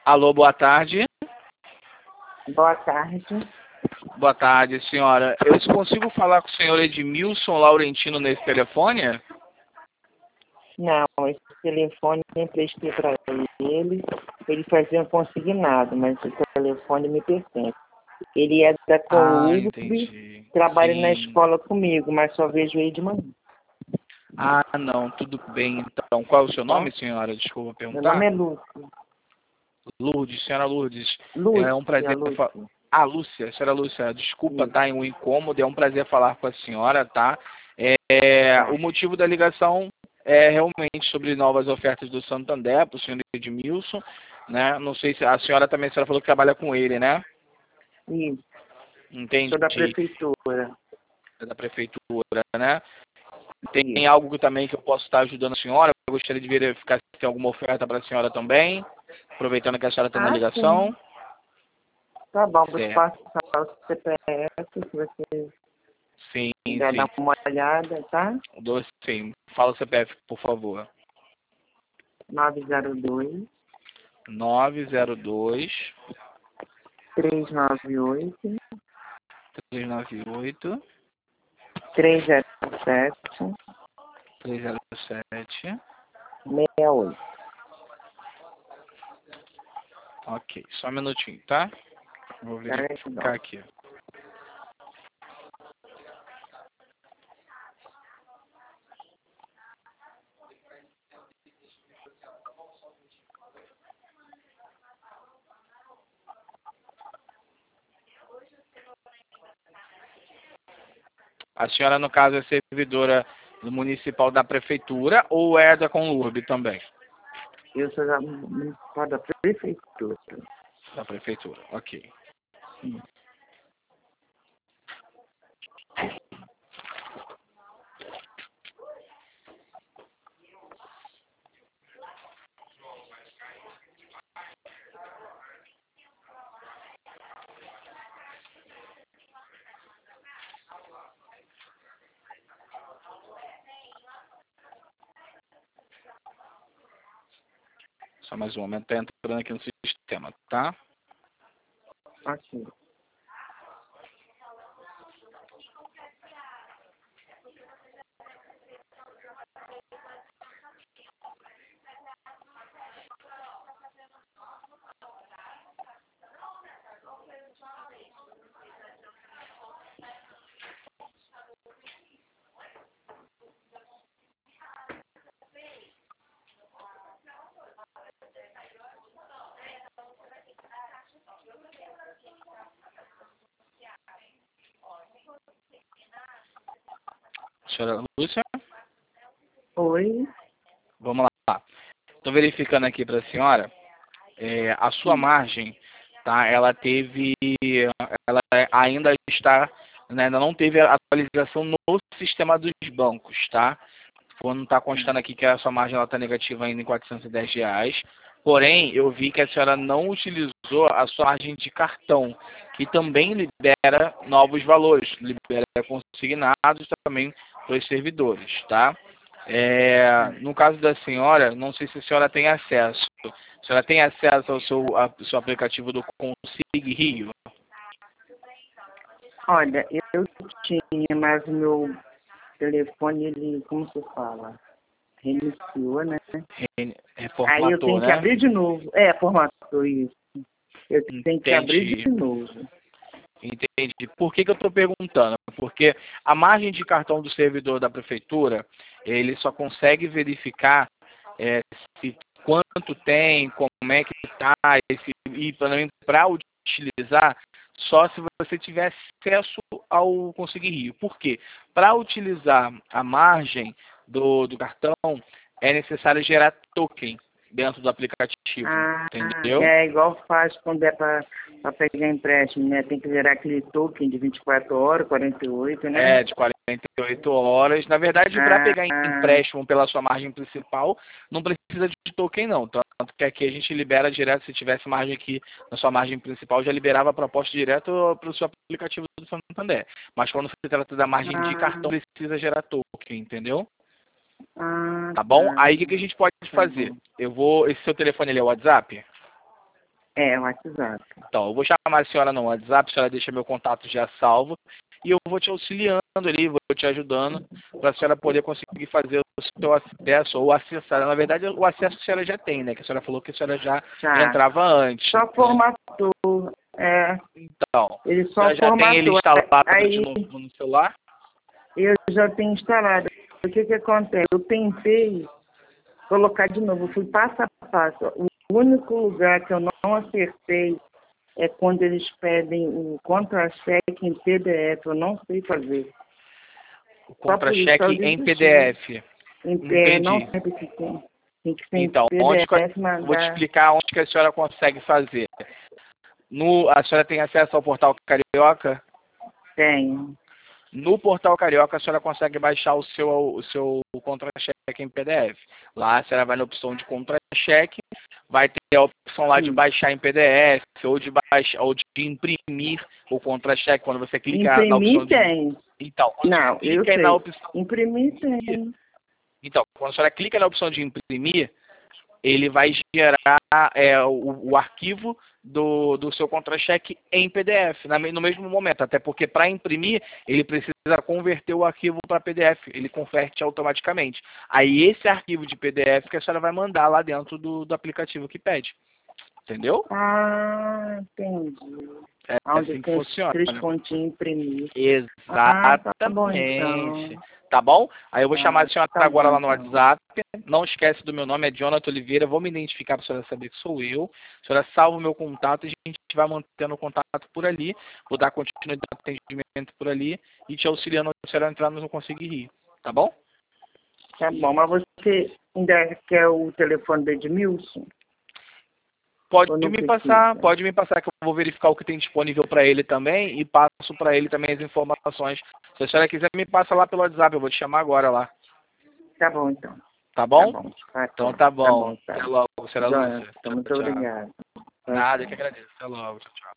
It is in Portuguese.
Alô, boa tarde. Boa tarde. Boa tarde, senhora. Eu consigo falar com o senhor Edmilson Laurentino nesse telefone? Não, esse telefone eu emprestei para ele fazia consignado, mas esse telefone me pertence. Ele é da Colurb, entendi. trabalha Sim. na escola comigo, mas só vejo ele de manhã. Ah, não, tudo bem então. Qual é o seu nome, Tá? senhora? Desculpa Meu perguntar. nome é Lúcia. Lourdes, senhora Lourdes. É um Lúcia, prazer Lúcia. Lúcia, senhora Lúcia, desculpa, Isso. tá, em um incômodo, é um prazer falar com a senhora, tá? Tá. O motivo da ligação é realmente sobre novas ofertas do Santander, para o senhor Edmilson, né? Não sei se a senhora também, a senhora falou que trabalha com ele, né? Isso. Entendi. Sou da prefeitura. Da prefeitura, né? Tem Isso. algo também que eu posso estar ajudando a senhora? Eu gostaria de verificar se tem alguma oferta para a senhora também, aproveitando que a senhora está na Sim. ligação. Tá bom, vou te Certo. passar o CPF, se você Sim, quiser sim. dar uma olhada, tá? Sim. Fala o CPF, por favor. 902 902 398 398 307 307. 68. Ok, só um minutinho, tá? Vou Gratidão. verificar aqui. A senhora, no caso, é servidora municipal da prefeitura ou é da Conlurb também? Eu sou da municipal da prefeitura. Da prefeitura, ok. Sim. Só mais um momento, tá entrando aqui no sistema, tá? Ok. Senhora Lúcia, Oi. vamos lá. Estou verificando aqui para a senhora. A sua Sim. margem, tá? Ela ainda está, né, ainda não teve a atualização no sistema dos bancos, tá? Não está constando aqui que a sua margem está negativa ainda em R$ 410. Porém, eu vi que a senhora não utilizou a sua margem de cartão, que também libera novos valores, libera consignados também para os servidores, tá? No caso da senhora, não sei se a senhora tem acesso. A senhora tem acesso ao seu aplicativo do Consig Rio? Olha, eu tinha, mas o meu telefone, ele, como se fala? Reiniciou, né? Aí eu Reformatou, tenho que né? abrir de novo. Formatou isso. Eu tenho que abrir Entendi. de novo. Entendi. Por que eu estou perguntando? Porque a margem de cartão do servidor da prefeitura, ele só consegue verificar se quanto tem, como é que está, e para utilizar, só se você tiver acesso ao Conseguir Rio. Por quê? Para utilizar a margem do cartão, é necessário gerar token dentro do aplicativo, entendeu? É igual faz quando é para pegar empréstimo, né? Tem que gerar aquele token de 24 horas, 48, né? De 48 horas. Na verdade, para pegar empréstimo pela sua margem principal, não precisa de token, não. Tanto que aqui a gente libera direto, se tivesse margem aqui na sua margem principal, já liberava a proposta direto para o seu aplicativo do Santander. Mas quando se trata da margem de cartão, precisa gerar token, entendeu? Tá bom? Aí o que a gente pode fazer? Bom. Esse seu telefone ele é o WhatsApp? É, WhatsApp. Então, eu vou chamar a senhora no WhatsApp, a senhora deixa meu contato já salvo, e eu vou te auxiliando ali, vou te ajudando, para a senhora poder conseguir fazer o seu acesso, ou acessar. Na verdade, o acesso a senhora já tem, né? Que a senhora falou que a senhora já entrava antes. Só formatou. É, Então, ele a só senhora já tem ele formatou. instalado Aí no celular? eu já tenho instalado. O que acontece? Eu tentei colocar de novo, eu fui passo a passo. O único lugar que eu não acertei é quando eles pedem o contra-cheque em PDF. Eu não sei fazer. O contra-cheque em PDF. Não Entendi. sempre que tem que ser Então, em PDF, vou te explicar onde que a senhora consegue fazer. A senhora tem acesso ao Portal Carioca? Tenho. No Portal Carioca, a senhora consegue baixar o seu contra-cheque em PDF. Lá, a senhora vai na opção de contra-cheque, vai ter a opção lá de baixar em PDF, ou de imprimir o contra-cheque, quando você clica na opção Imprimir tem. Então, quando Não, você eu clica sei. na opção... Imprimir tem. Então, quando a senhora clica na opção de imprimir, ele vai gerar o arquivo do seu contra-cheque em PDF, no mesmo momento, até porque para imprimir, ele precisa converter o arquivo para PDF, ele converte automaticamente. Aí esse arquivo de PDF que a senhora vai mandar lá dentro do aplicativo que pede, entendeu? Ah, entendi. É Onde assim que tem funciona. 3 pontinhos imprimir. Exatamente. Tá bom então. Tá bom? Aí eu vou chamar a senhora Tá agora bom, lá no então. WhatsApp. Não esquece do meu nome, é Jonathan Oliveira. Vou me identificar para a senhora saber que sou eu. A senhora salva o meu contato e a gente vai mantendo o contato por ali. Vou dar continuidade ao atendimento por ali e te auxiliando se a senhora entrar no Não Conseguir Rir. Tá bom? Tá bom, mas você ainda quer o telefone do Edmilson? Pode Ou não me precisa? passar que eu vou verificar o que tem disponível para ele também e passo para ele também as informações. Se a senhora quiser, me passa lá pelo WhatsApp, eu vou te chamar agora lá. Tá bom, então. Tá bom? Tá bom. Então tá bom. Tá. Até logo, senhora Lúcia. Muito Tchau. obrigado. Nada, eu que agradeço. Até logo. Tchau, tchau.